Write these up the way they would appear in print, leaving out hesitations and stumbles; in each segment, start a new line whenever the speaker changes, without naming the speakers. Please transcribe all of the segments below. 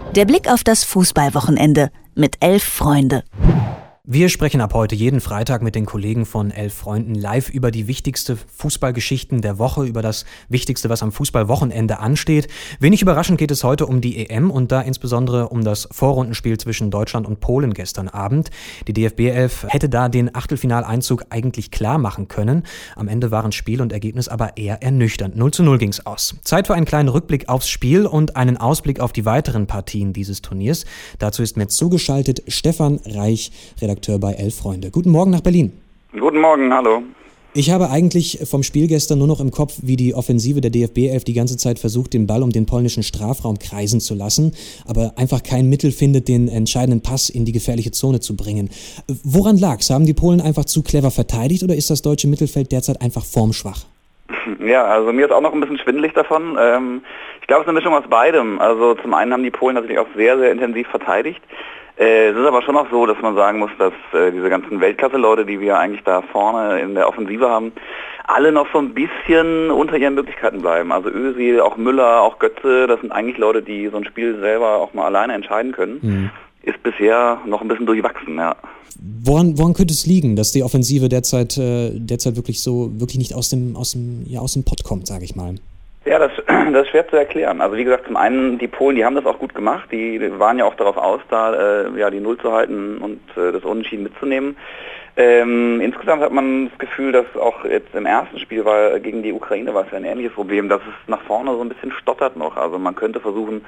Der Blick auf das Fußballwochenende mit 11 Freunde.
Wir sprechen ab heute jeden Freitag mit den Kollegen von 11 Freunden live über die wichtigste Fußballgeschichten der Woche, über das Wichtigste, was am Fußballwochenende ansteht. Wenig überraschend geht es heute um die EM und da insbesondere um das Vorrundenspiel zwischen Deutschland und Polen gestern Abend. Die DFB 11 hätte da den Achtelfinaleinzug eigentlich klar machen können. Am Ende waren Spiel und Ergebnis aber eher ernüchternd. 0:0 ging's aus. Zeit für einen kleinen Rückblick aufs Spiel und einen Ausblick auf die weiteren Partien dieses Turniers. Dazu ist mir zugeschaltet Stefan Reich, Redakteur bei 11 Freunde. Guten Morgen nach Berlin.
Guten Morgen, hallo.
Ich habe eigentlich vom Spiel gestern nur noch im Kopf, wie die Offensive der DFB 11 die ganze Zeit versucht, den Ball um den polnischen Strafraum kreisen zu lassen, aber einfach kein Mittel findet, den entscheidenden Pass in die gefährliche Zone zu bringen. Woran lag's? Haben die Polen einfach zu clever verteidigt oder ist das deutsche Mittelfeld derzeit einfach formschwach?
Ja, also mir ist auch noch ein bisschen schwindelig davon. Ich glaube, es ist eine Mischung aus beidem. Also zum einen haben die Polen natürlich auch sehr, sehr intensiv verteidigt. Es ist aber schon auch so, dass man sagen muss, dass diese ganzen Weltklasse-Leute, die wir eigentlich da vorne in der Offensive haben, alle noch so ein bisschen unter ihren Möglichkeiten bleiben. Also Özil, auch Müller, auch Götze, das sind eigentlich Leute, die so ein Spiel selber auch mal alleine entscheiden können. Ist bisher noch ein bisschen durchwachsen, ja.
Woran könnte es liegen, dass die Offensive derzeit wirklich nicht aus dem Pott kommt, sage ich mal?
Ja, das ist schwer zu erklären. Also wie gesagt, zum einen die Polen, die haben das auch gut gemacht. Die waren ja auch darauf aus, da die Null zu halten und das Unentschieden mitzunehmen. Insgesamt hat man das Gefühl, dass auch jetzt im ersten Spiel gegen die Ukraine war es ja ein ähnliches Problem, dass es nach vorne so ein bisschen stottert noch. Also man könnte versuchen,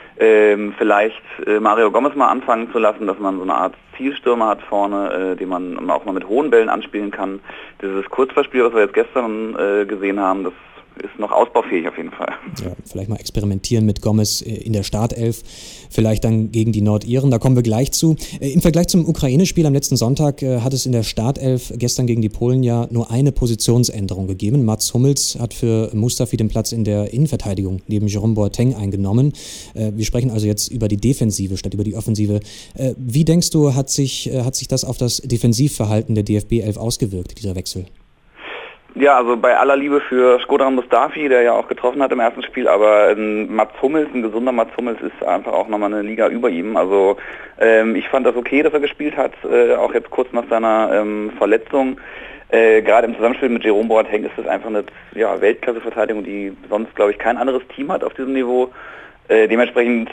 vielleicht Mario Gomez mal anfangen zu lassen, dass man so eine Art Zielstürmer hat vorne, den man auch mal mit hohen Bällen anspielen kann. Dieses Kurzballspiel, was wir jetzt gestern gesehen haben, das ist noch ausbaufähig auf jeden Fall.
Ja, vielleicht mal experimentieren mit Gomez in der Startelf, vielleicht dann gegen die Nordiren, da kommen wir gleich zu. Im Vergleich zum Ukraine-Spiel am letzten Sonntag hat es in der Startelf gestern gegen die Polen ja nur eine Positionsänderung gegeben. Mats Hummels hat für Mustafi den Platz in der Innenverteidigung neben Jerome Boateng eingenommen. Wir sprechen also jetzt über die Defensive statt über die Offensive. Wie denkst du, hat sich das auf das Defensivverhalten der DFB 11 ausgewirkt, dieser Wechsel?
Ja, also bei aller Liebe für Shkodran Mustafi, der ja auch getroffen hat im ersten Spiel, aber Mats Hummels, ein gesunder Mats Hummels ist einfach auch nochmal eine Liga über ihm. Also ich fand das okay, dass er gespielt hat, auch jetzt kurz nach seiner Verletzung. Gerade im Zusammenspiel mit Jerome Boateng ist das einfach eine Weltklasse-Verteidigung, die sonst, glaube ich, kein anderes Team hat auf diesem Niveau. Dementsprechend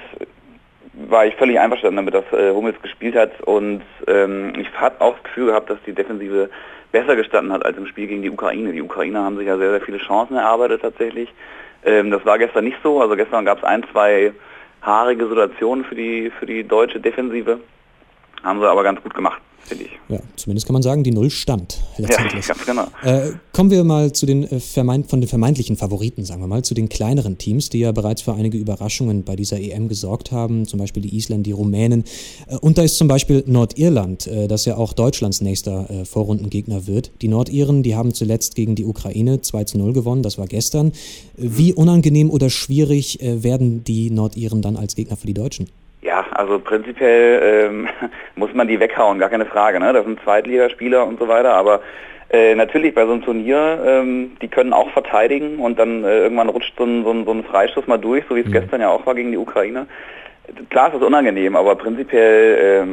war ich völlig einverstanden damit, dass Hummels gespielt hat und ich habe auch das Gefühl gehabt, dass die Defensive besser gestanden hat als im Spiel gegen die Ukraine. Die Ukrainer haben sich ja sehr, sehr viele Chancen erarbeitet tatsächlich. Das war gestern nicht so. Also gestern gab es 1-2 haarige Situationen für die deutsche Defensive. Haben sie aber ganz gut gemacht, finde ich.
Ja, zumindest kann man sagen, die Null stand letztendlich.
Ja, ganz genau.
Kommen wir mal zu den von den vermeintlichen Favoriten, sagen wir mal, zu den kleineren Teams, die ja bereits für einige Überraschungen bei dieser EM gesorgt haben, zum Beispiel die Isländer, die Rumänen. Und da ist zum Beispiel Nordirland, das ja auch Deutschlands nächster Vorrundengegner wird. Die Nordiren, die haben zuletzt gegen die Ukraine 2:0 gewonnen, das war gestern. Wie unangenehm oder schwierig werden die Nordiren dann als Gegner für die Deutschen?
Ja, also prinzipiell muss man die weghauen, gar keine Frage. Ne? Das sind Zweitligaspieler und so weiter, aber natürlich bei so einem Turnier, die können auch verteidigen und dann irgendwann rutscht so ein Freistoß mal durch, so wie es gestern ja auch war gegen die Ukraine. Klar ist das unangenehm, aber prinzipiell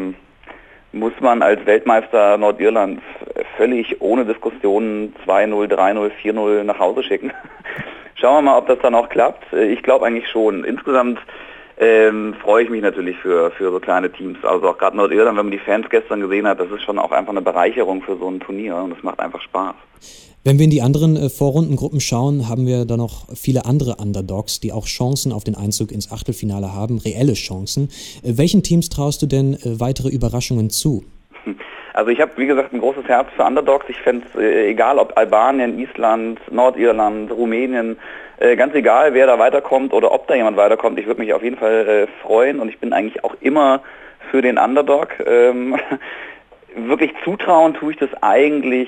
muss man als Weltmeister Nordirland völlig ohne Diskussionen 2:0, 3:0, 4:0 nach Hause schicken. Schauen wir mal, ob das dann auch klappt. Ich glaube eigentlich schon. Insgesamt freue ich mich natürlich für so kleine Teams. Also auch gerade Nordirland, wenn man die Fans gestern gesehen hat, das ist schon auch einfach eine Bereicherung für so ein Turnier und das macht einfach Spaß.
Wenn wir in die anderen Vorrundengruppen schauen, haben wir da noch viele andere Underdogs, die auch Chancen auf den Einzug ins Achtelfinale haben, reelle Chancen. Welchen Teams traust du denn weitere Überraschungen zu?
Also ich habe, wie gesagt, ein großes Herz für Underdogs. Ich fände es egal, ob Albanien, Island, Nordirland, Rumänien, ganz egal, wer da weiterkommt oder ob da jemand weiterkommt. Ich würde mich auf jeden Fall freuen und ich bin eigentlich auch immer für den Underdog. Wirklich zutrauen tue ich das eigentlich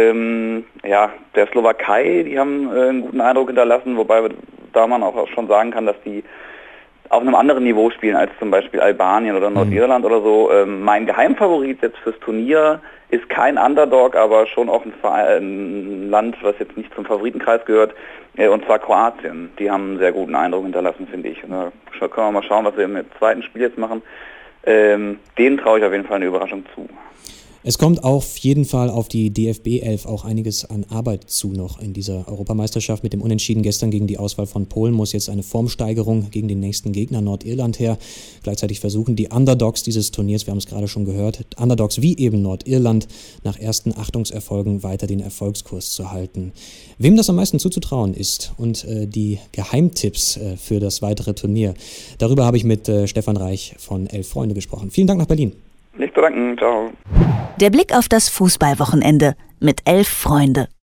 der Slowakei. Die haben einen guten Eindruck hinterlassen, wobei da man auch schon sagen kann, dass die auf einem anderen Niveau spielen als zum Beispiel Albanien oder Nordirland oder so. Mein Geheimfavorit jetzt fürs Turnier ist kein Underdog, aber schon auch ein Land, was jetzt nicht zum Favoritenkreis gehört, und zwar Kroatien. Die haben einen sehr guten Eindruck hinterlassen, finde ich. Und da können wir mal schauen, was wir im zweiten Spiel jetzt machen. Denen traue ich auf jeden Fall eine Überraschung zu.
Es kommt auf jeden Fall auf die DFB 11 auch einiges an Arbeit zu noch in dieser Europameisterschaft. Mit dem Unentschieden gestern gegen die Auswahl von Polen muss jetzt eine Formsteigerung gegen den nächsten Gegner Nordirland her. Gleichzeitig versuchen die Underdogs dieses Turniers, wir haben es gerade schon gehört, Underdogs wie eben Nordirland, nach ersten Achtungserfolgen weiter den Erfolgskurs zu halten. Wem das am meisten zuzutrauen ist und die Geheimtipps für das weitere Turnier, darüber habe ich mit Stefan Reich von 11 Freunde gesprochen. Vielen Dank nach Berlin.
Nicht zu danken, ciao.
Der Blick auf das Fußballwochenende mit 11 Freunde.